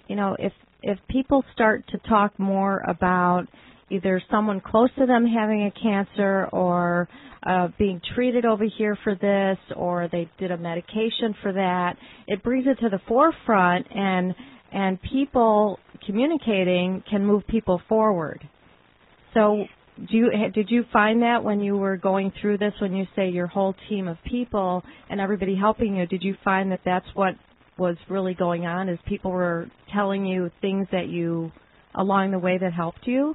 if people start to talk more about either someone close to them having a cancer or being treated over here for this, or they did a medication for that, it brings it to the forefront, and people communicating can move people forward. So did you find that when you were going through this, when you say your whole team of people and everybody helping you, did you find that that's what was really going on, is people were telling you things that you, along the way, that helped you?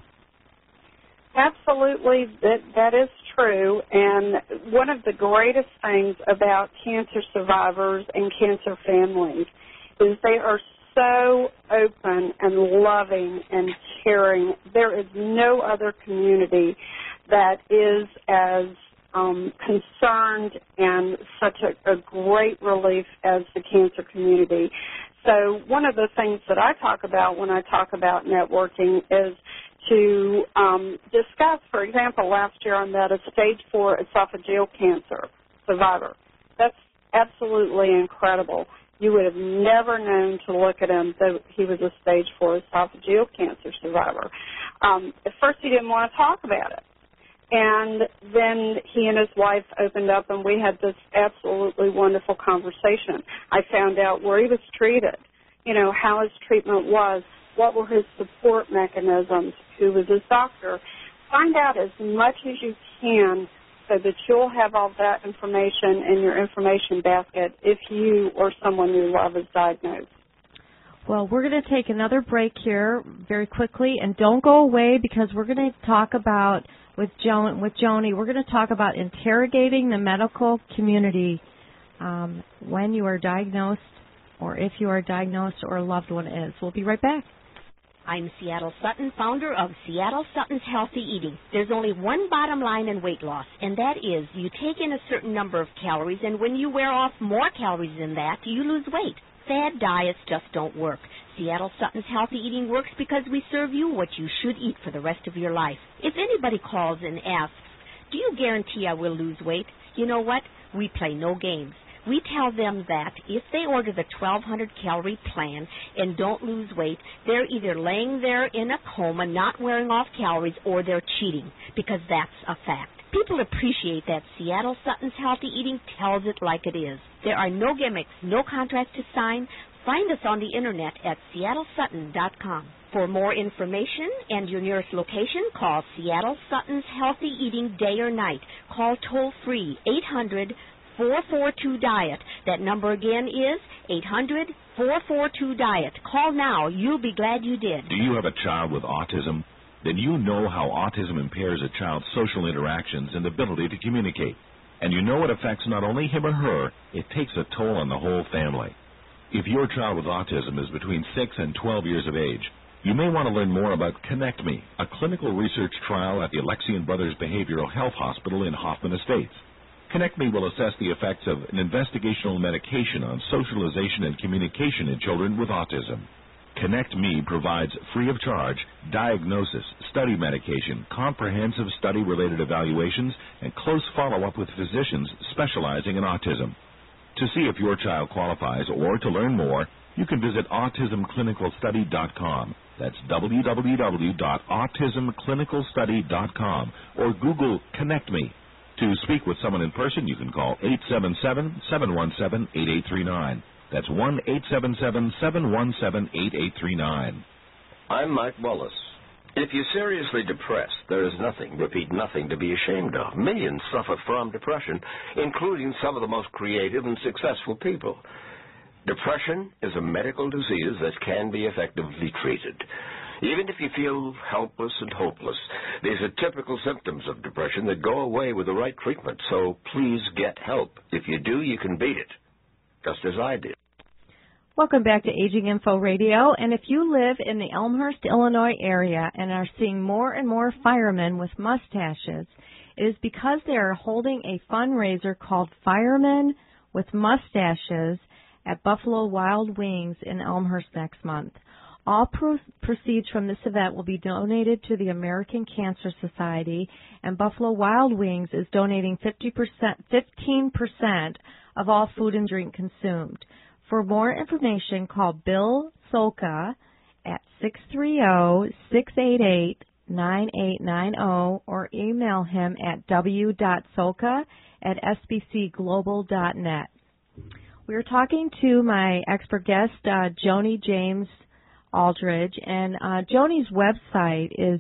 Absolutely, that is true. And one of the greatest things about cancer survivors and cancer families is they are so open and loving and caring. There is no other community that is as concerned and such a great relief as the cancer community. So one of the things that I talk about when I talk about networking is to discuss, for example, last year I met a stage 4 esophageal cancer survivor. That's absolutely incredible. You would have never known to look at him that he was a stage 4 esophageal cancer survivor. At first he didn't want to talk about it. And then he and his wife opened up, and we had this absolutely wonderful conversation. I found out where he was treated, how his treatment was, what were his support mechanisms, who was his doctor. Find out as much as you can so that you'll have all that information in your information basket if you or someone you love is diagnosed. Well, we're going to take another break here very quickly, and don't go away because we're going to talk about, with Joni, we're going to talk about interrogating the medical community when you are diagnosed or if you are diagnosed or a loved one is. We'll be right back. I'm Seattle Sutton, founder of Seattle Sutton's Healthy Eating. There's only one bottom line in weight loss, and that is you take in a certain number of calories, and when you wear off more calories than that, you lose weight. Fad diets just don't work. Seattle Sutton's Healthy Eating works because we serve you what you should eat for the rest of your life. If anybody calls and asks, do you guarantee I will lose weight? You know what? We play no games. We tell them that if they order the 1,200-calorie plan and don't lose weight, they're either laying there in a coma, not wearing off calories, or they're cheating, because that's a fact. People appreciate that Seattle Sutton's Healthy Eating tells it like it is. There are no gimmicks, no contracts to sign. Find us on the Internet at seattlesutton.com. For more information and your nearest location, call Seattle Sutton's Healthy Eating day or night. Call toll-free 800-442-DIET. That number again is 800-442-DIET. Call now. You'll be glad you did. Do you have a child with autism? Then you know how autism impairs a child's social interactions and ability to communicate. And you know it affects not only him or her, it takes a toll on the whole family. If your child with autism is between 6 and 12 years of age, you may want to learn more about Connect Me, a clinical research trial at the Alexian Brothers Behavioral Health Hospital in Hoffman Estates. Connect Me will assess the effects of an investigational medication on socialization and communication in children with autism. Connect Me provides free of charge diagnosis, study medication, comprehensive study-related evaluations, and close follow-up with physicians specializing in autism. To see if your child qualifies or to learn more, you can visit autismclinicalstudy.com. That's www.autismclinicalstudy.com or Google Connect Me. To speak with someone in person, you can call 877-717-8839. That's 1-877-717-8839. I'm Mike Wallace. If you're seriously depressed, there is nothing, repeat nothing, to be ashamed of. Millions suffer from depression, including some of the most creative and successful people. Depression is a medical disease that can be effectively treated. Even if you feel helpless and hopeless, these are typical symptoms of depression that go away with the right treatment, so please get help. If you do, you can beat it, just as I did. Welcome back to Aging Info Radio, and if you live in the Elmhurst, Illinois area and are seeing more and more firemen with mustaches, it is because they are holding a fundraiser called Firemen with Mustaches at Buffalo Wild Wings in Elmhurst next month. All proceeds from this event will be donated to the American Cancer Society, and Buffalo Wild Wings is donating 15% of all food and drink consumed. For more information, call Bill Solka at 630-688-9890 or email him at w.solka@sbcglobal.net. We are talking to my expert guest, Joni James Aldridge, and Joni's website is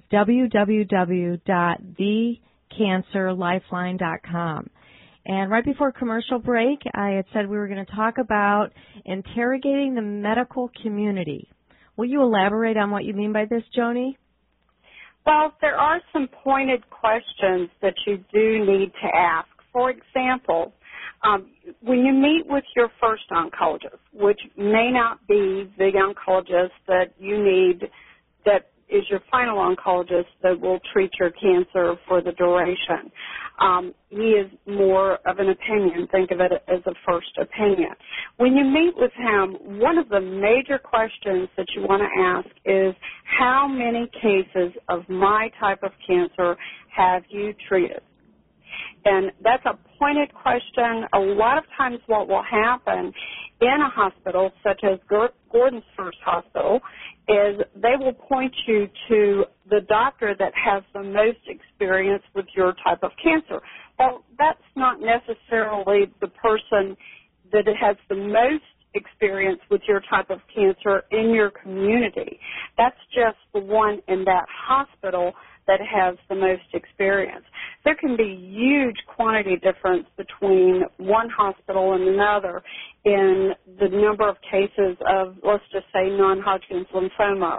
www.thecancerlifeline.com. And right before commercial break, I had said we were going to talk about interrogating the medical community. Will you elaborate on what you mean by this, Joni? Well, there are some pointed questions that you do need to ask. For example, when you meet with your first oncologist, which may not be the oncologist that you need, that is your final oncologist that will treat your cancer for the duration. He is more of an opinion. Think of it as a first opinion. When you meet with him, one of the major questions that you want to ask is, how many cases of my type of cancer have you treated? And that's a pointed question. A lot of times what will happen in a hospital, such as Gordon's First Hospital, is they will point you to the doctor that has the most experience with your type of cancer. Well, that's not necessarily the person that has the most experience with your type of cancer in your community. That's just the one in that hospital that has the most experience. there can be huge quantity difference between one hospital and another in the number of cases of, let's just say, non-Hodgkin's lymphoma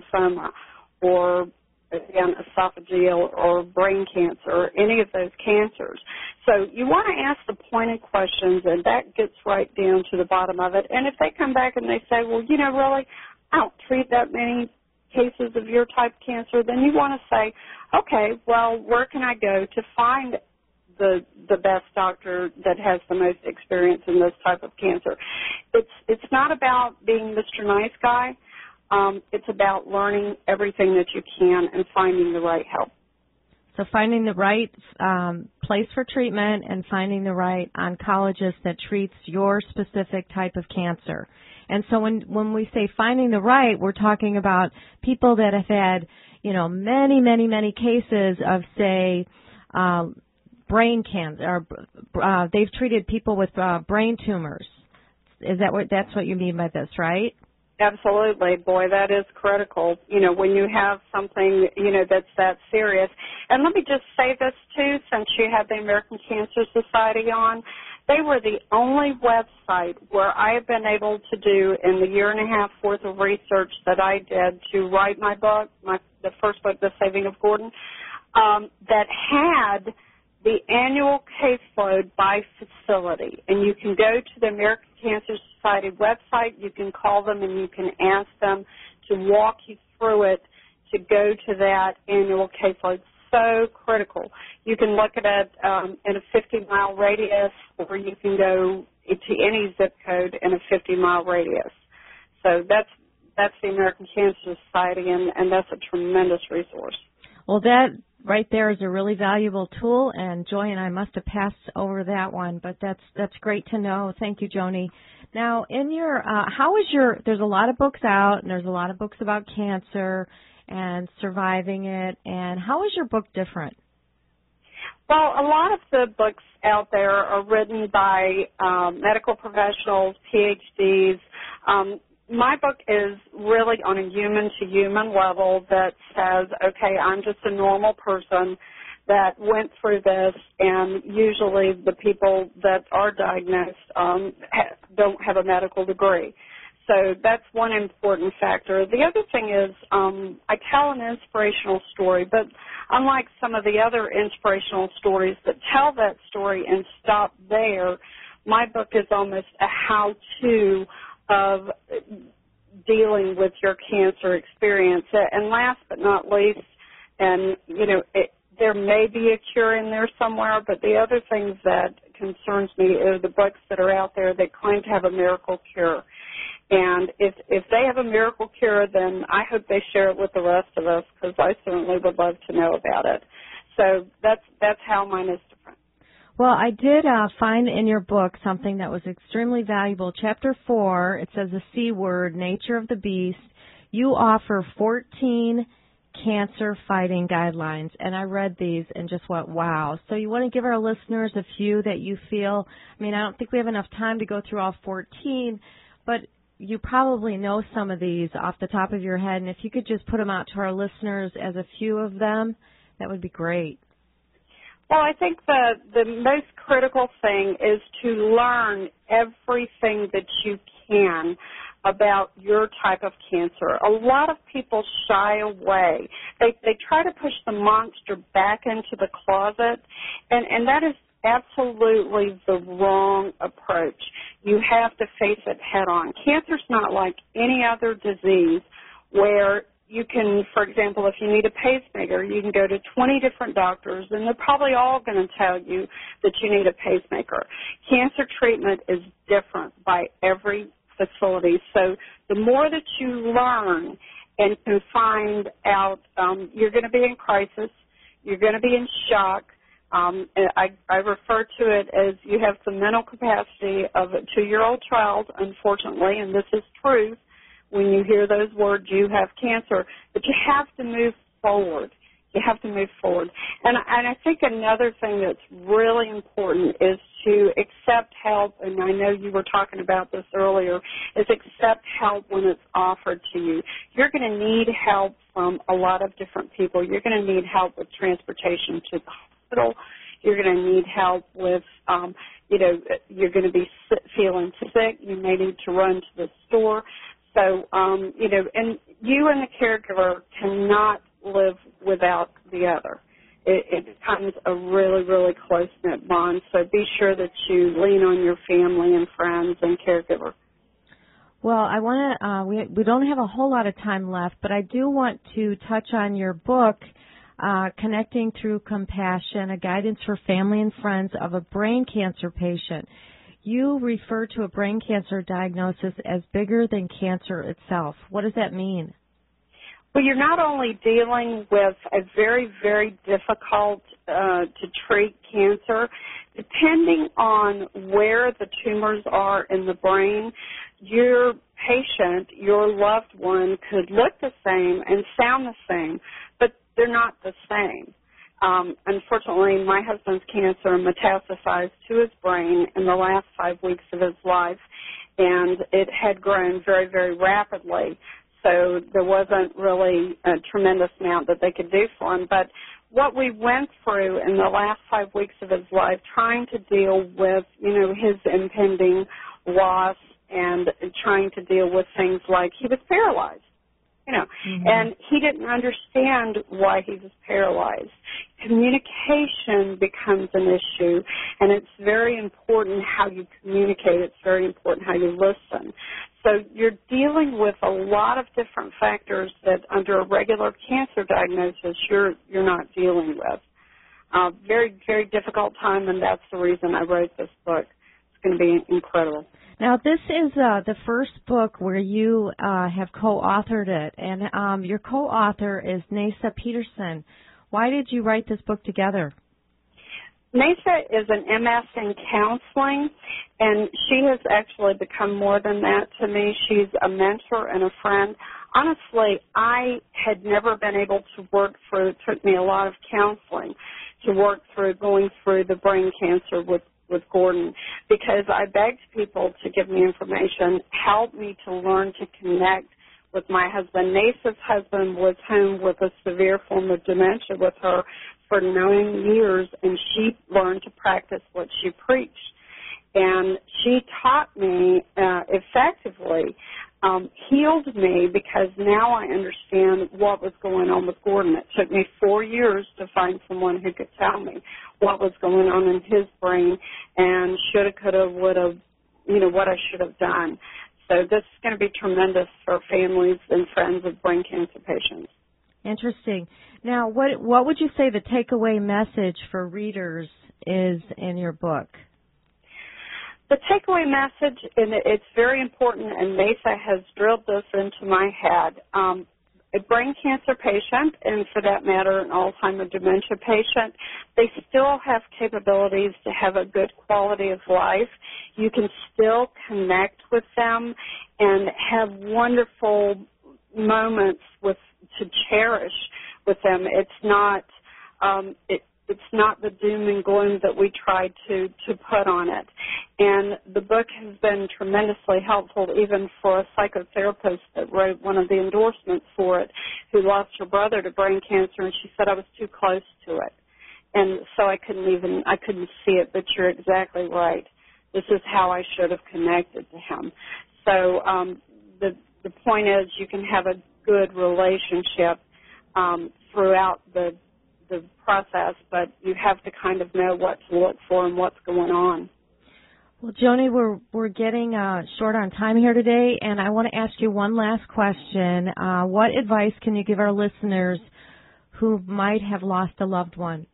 or again, esophageal or brain cancer or any of those cancers. So you want to ask the pointed questions, and that gets right down to the bottom of it. And if they come back and they say, well, really, I don't treat that many cases of your type of cancer, then you want to say, okay, well, where can I go to find the best doctor that has the most experience in this type of cancer? It's not about being Mr. Nice Guy. It's about learning everything that you can and finding the right help. So finding the right place for treatment and finding the right oncologist that treats your specific type of cancer. And so when we say finding the right, we're talking about people that have had, many, many, many cases of, say, brain cancer, or they've treated people with brain tumors. That's what you mean by this, right? Absolutely. Boy, that is critical, when you have something, that's that serious. And let me just say this, too, since you had the American Cancer Society on. They were the only website where I have been able to do, in the year and a half worth of research that I did to write my book, the first book, The Saving of Gordon, that had the annual caseload by facility. And you can go to the American Cancer Society website, you can call them, and you can ask them to walk you through it to go to that annual caseload. So critical. You can look at it in a 50-mile radius, or you can go to any zip code in a 50-mile radius. So that's the American Cancer Society, and that's a tremendous resource. Well, that right there is a really valuable tool, and Joy and I must have passed over that one, but that's great to know. Thank you, Joni. Now, in your there's a lot of books out, and there's a lot of books about cancer and surviving it, and how is your book different? Well, a lot of the books out there are written by medical professionals, PhDs. My book is really on a human-to-human level that says, okay, I'm just a normal person that went through this, and usually the people that are diagnosed don't have a medical degree. So that's one important factor. The other thing is I tell an inspirational story, but unlike some of the other inspirational stories that tell that story and stop there, my book is almost a how-to of dealing with your cancer experience. And last but not least, and, there may be a cure in there somewhere, but the other things that concerns me are the books that are out there that claim to have a miracle cure. And if they have a miracle cure, then I hope they share it with the rest of us, because I certainly would love to know about it. So that's how mine is different. Well, I did find in your book something that was extremely valuable. Chapter 4, it says the C word, Nature of the Beast. You offer 14 cancer fighting guidelines, and I read these and just went, wow. So you want to give our listeners a few that you feel, I don't think we have enough time to go through all 14, but you probably know some of these off the top of your head, and if you could just put them out to our listeners as a few of them, that would be great. Well, I think the most critical thing is to learn everything that you can about your type of cancer. A lot of people shy away. They try to push the monster back into the closet, and that is absolutely the wrong approach. You have to face it head on. Cancer's not like any other disease where you can, for example, if you need a pacemaker, you can go to 20 different doctors, and they're probably all going to tell you that you need a pacemaker. Cancer treatment is different by every facility. So the more that you learn and can find out, you're going to be in crisis, you're going to be in shock. I refer to it as you have the mental capacity of a 2-year-old child, unfortunately, and this is truth. When you hear those words, you have cancer, but you have to move forward. You have to move forward. And I think another thing that's really important is to accept help, and I know you were talking about this earlier, is accept help when it's offered to you. You're going to need help from a lot of different people. You're going to need help with transportation to the hospital. You're going to need help with, you're going to be feeling sick. You may need to run to the store. So, and you and the caregiver cannot live without the other. It becomes a really, really close-knit bond. So be sure that you lean on your family and friends and caregiver. Well, I want to, we don't have a whole lot of time left, but I do want to touch on your book, Connecting Through Compassion, a guidance for family and friends of a brain cancer patient. You refer to a brain cancer diagnosis as bigger than cancer itself. What does that mean? Well, you're not only dealing with a very, very difficult to treat cancer. Depending on where the tumors are in the brain, your patient, your loved one, could look the same and sound the same, but they're not the same. Unfortunately, my husband's cancer metastasized to his brain in the last 5 weeks of his life, and it had grown very, very rapidly. So there wasn't really a tremendous amount that they could do for him. But what we went through in the last 5 weeks of his life, trying to deal with, his impending loss and trying to deal with things like he was paralyzed. And he didn't understand why he was paralyzed. Communication becomes an issue, and it's very important how you communicate. It's very important how you listen. So you're dealing with a lot of different factors that under a regular cancer diagnosis you're not dealing with. Very, very difficult time, and that's the reason I wrote this book. It's going to be incredible. Now, this is the first book where you have co-authored it, and your co-author is Nasa Peterson. Why did you write this book together? Nasa is an MS in counseling, and she has actually become more than that to me. She's a mentor and a friend. Honestly, I had never been able to work through, it took me a lot of counseling to work through going through the brain cancer with Gordon, because I begged people to give me information, help me to learn to connect with my husband. Nasa's husband was home with a severe form of dementia with her for 9 years, and she learned to practice what she preached. And she taught me effectively, healed me, because now I understand what was going on with Gordon. It took me 4 years to find someone who could tell me what was going on in his brain and shoulda, coulda, woulda, what I should have done. So this is going to be tremendous for families and friends of brain cancer patients. Interesting. Now, what would you say the takeaway message for readers is in your book? The takeaway message, and it's very important, and Nasa has drilled this into my head. A brain cancer patient, and for that matter, an Alzheimer's dementia patient, they still have capabilities to have a good quality of life. You can still connect with them and have wonderful moments to cherish with them. It's not it's not the doom and gloom that we try to put on it. And the book has been tremendously helpful even for a psychotherapist that wrote one of the endorsements for it, who lost her brother to brain cancer, and she said I was too close to it. And so I couldn't see it, but you're exactly right. This is how I should have connected to him. So the point is you can have a good relationship throughout the process, but you have to kind of know what to look for and what's going on. Well, Joni, we're getting short on time here today, and I want to ask you one last question. What advice can you give our listeners who might have lost a loved one?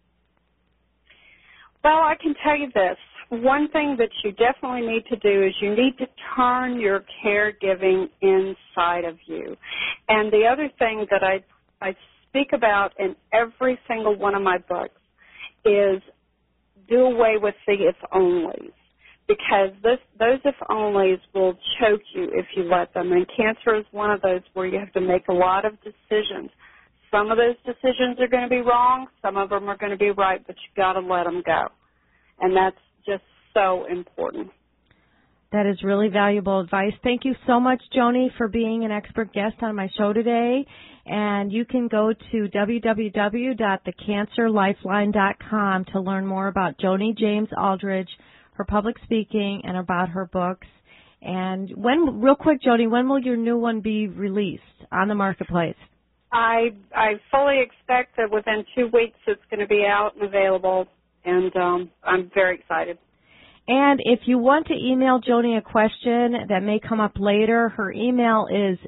Well, I can tell you this. One thing that you definitely need to do is you need to turn your caregiving inside of you. And the other thing that I speak about in every single one of my books is do away with the if-onlys, because those if-onlys will choke you if you let them. And cancer is one of those where you have to make a lot of decisions. Some of those decisions are going to be wrong. Some of them are going to be right, but you've got to let them go. And that's just so important. That is really valuable advice. Thank you so much, Joni, for being an expert guest on my show today. And you can go to www.thecancerlifeline.com to learn more about Joni James Aldridge, her public speaking, and about her books. And real quick, Joni, when will your new one be released on the marketplace? I fully expect that within 2 weeks it's going to be out and available, and I'm very excited. And if you want to email Joni a question that may come up later, her email is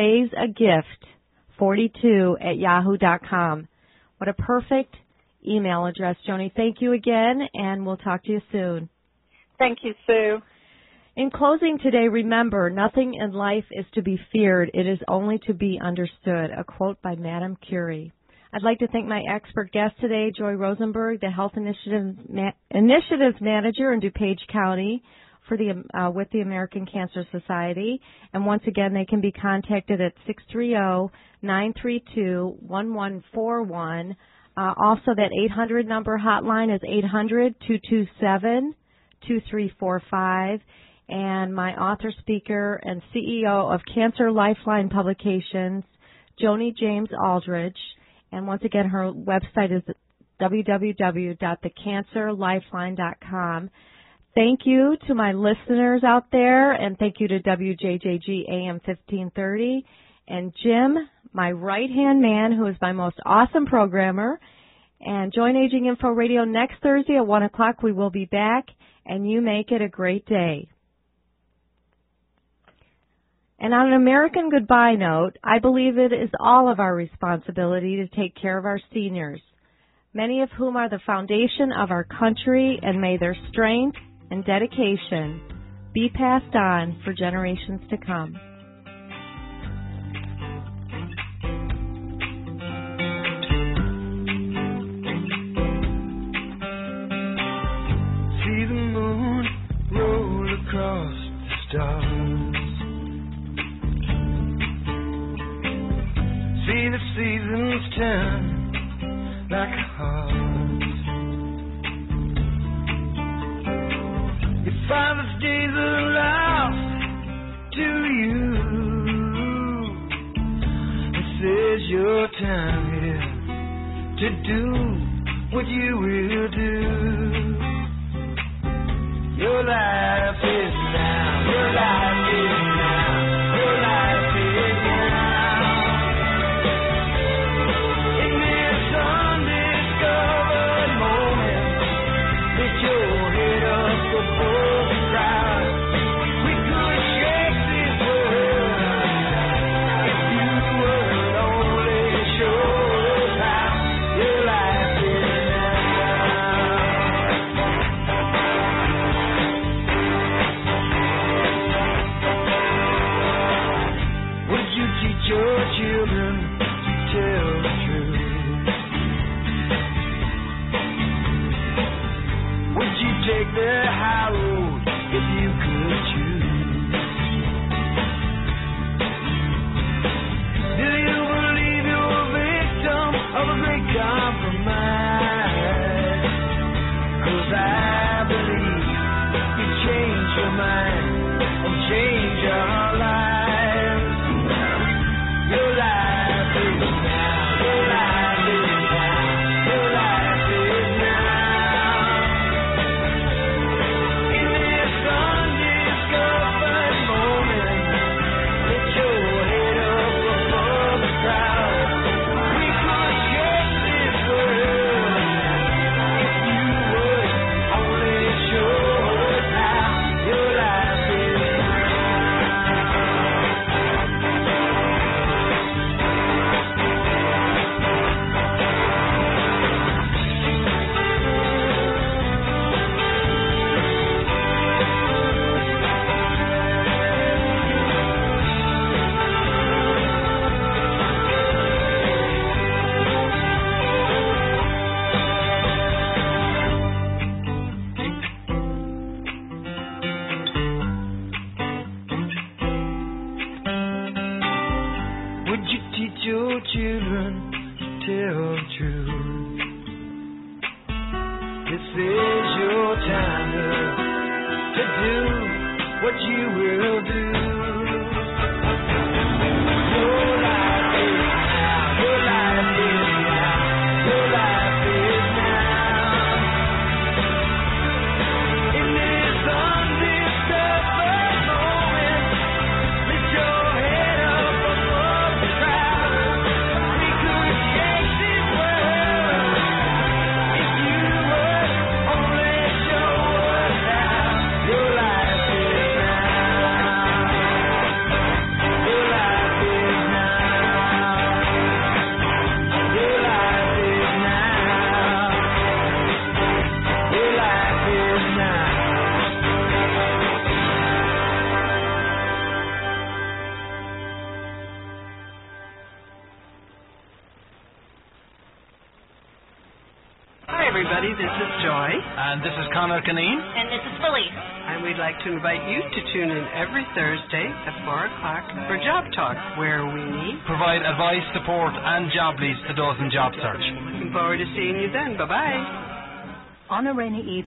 todaysagift42@yahoo.com. What a perfect email address, Joni. Thank you again, and we'll talk to you soon. Thank you, Sue. In closing today, remember, nothing in life is to be feared. It is only to be understood. A quote by Madame Curie. I'd like to thank my expert guest today, Joy Rosenberg, the Health Initiatives Manager in DuPage County with the American Cancer Society. And once again, they can be contacted at 630-932-1141. Also, that 800 number hotline is 800-227-2345. And my author, speaker, and CEO of Cancer Lifeline Publications, Joni James Aldridge. And once again, her website is www.thecancerlifeline.com. Thank you to my listeners out there, and thank you to WJJG AM 1530. And Jim, my right-hand man, who is my most awesome programmer. And join Aging Info Radio next Thursday at 1 o'clock. We will be back, and you make it a great day. And on an American goodbye note, I believe it is all of our responsibility to take care of our seniors, many of whom are the foundation of our country, and may their strength and dedication be passed on for generations to come. See the moon roll across the stars. See the seasons turn like a heart. Your father's days are lost to you. This is your time here to do what you will do. Your life is now. Your life is now. Your life is now. Take the high road if you could choose. Do you believe you're a victim of a great compromise? 'Cause I believe you change your mind and change your lives. Your life is now. Your life is now. Your life is now. Your children to tell the truth. This is your time to do what you will do. Your life is now, your life is now, your life is now. In this undiscovered moment, lift your head up above the crowd. We could change this world if you would only show us how. Your life is now. Your life is now. Your life is now. Your life is now. Hi, everybody. This is Joy. And this is Connor Caneen. And this is Felice. And we'd like to invite you to tune in every Thursday at 4 o'clock for Job Talk, where we Provide advice, support, and job leads to those in job search. Looking forward to seeing you then. Bye-bye. On a rainy evening.